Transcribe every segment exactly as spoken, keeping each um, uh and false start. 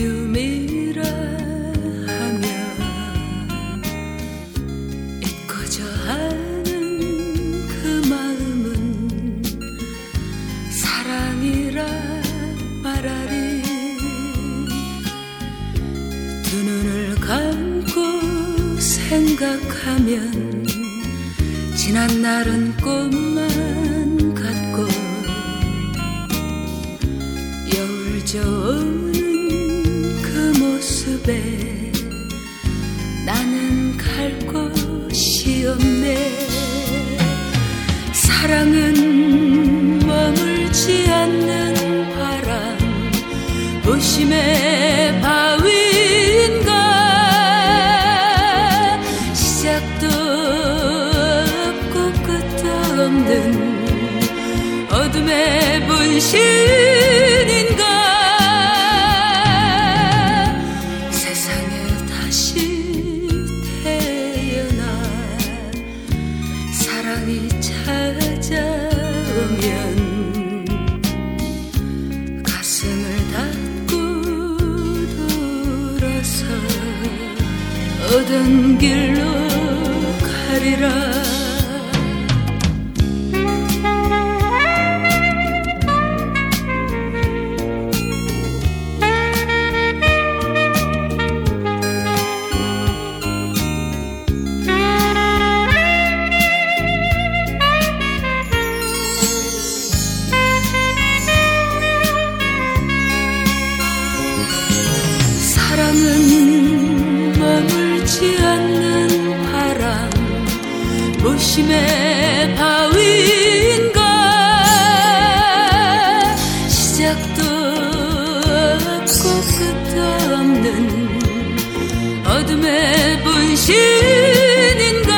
그리움이라 하면 잊고자 하는 그 마음은 사랑이라 말하리. 두 눈을 감고 생각하면 지난 날은 꿈만 같고 여울 져오는 그 모습에 나는 갈 곳이 없네. 사랑은 머물지 않는 바람, 무심의 바위인가. 시작도 없고 끝도 없는 어둠의 분신인가. 세상에 다시 태어나 사랑이 찾아오면 가슴을 닫고 돌아서 오던 길로 가리라. 사랑은 머물지 않는 바람, 무심의 바위인가. 시작도 없고 끝도 없는 어둠의 분신인가.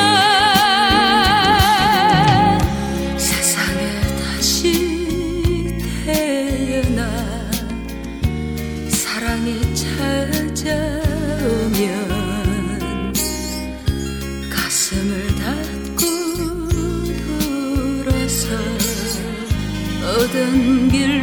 세상에 다시 태어나 사랑이 찾아오면 가슴을 닫고 돌아서 오던 길